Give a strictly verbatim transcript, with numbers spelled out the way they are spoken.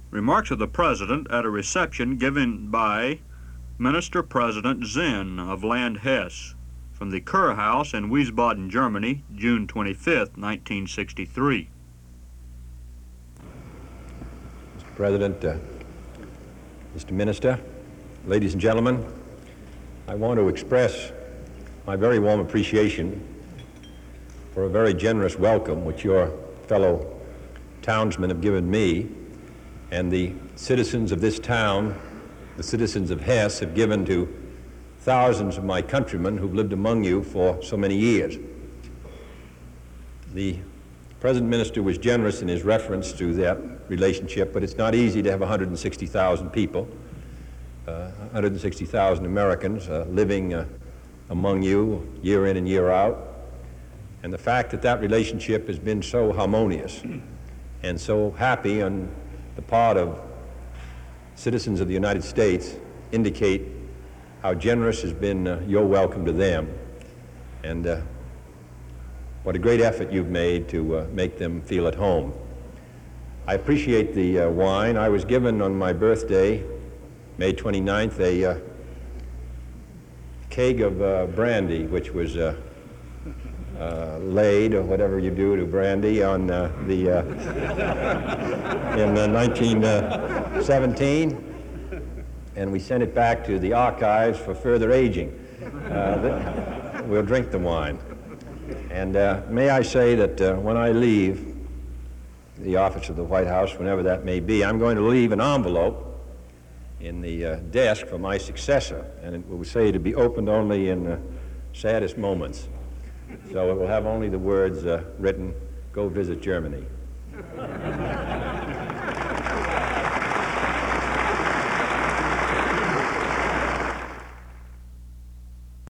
Remarks of the President at a reception given by Minister President Zinn of Land Hesse from the Kurhaus in Wiesbaden, Germany, June twenty-fifth, nineteen sixty-three. Mister President, uh, Mister Minister, ladies and gentlemen, I want to express my very warm appreciation for a very generous welcome which your fellow townsmen have given me and the citizens of this town, the citizens of Hesse, have given to thousands of my countrymen who've lived among you for so many years. The President Minister was generous in his reference to that relationship, but it's not easy to have one hundred sixty thousand people, uh, one hundred sixty thousand Americans uh, living uh, among you year in and year out. And the fact that that relationship has been so harmonious and so happy on the part of citizens of the United States indicate how generous has been uh, your welcome to them, and uh, what a great effort you've made to uh, make them feel at home. I appreciate the uh, wine. I was given on my birthday, May twenty-ninth, a uh, keg of uh, brandy, which was uh, uh, laid, or whatever you do to brandy, on uh, the uh, in uh, nineteen seventeen. And we sent it back to the archives for further aging. Uh, we'll drink the wine. And uh, may I say that uh, when I leave the office of the White House, whenever that may be, I'm going to leave an envelope in the uh, desk for my successor, and it will say to be opened only in the saddest moments. So it will have only the words uh, written, "Go visit Germany."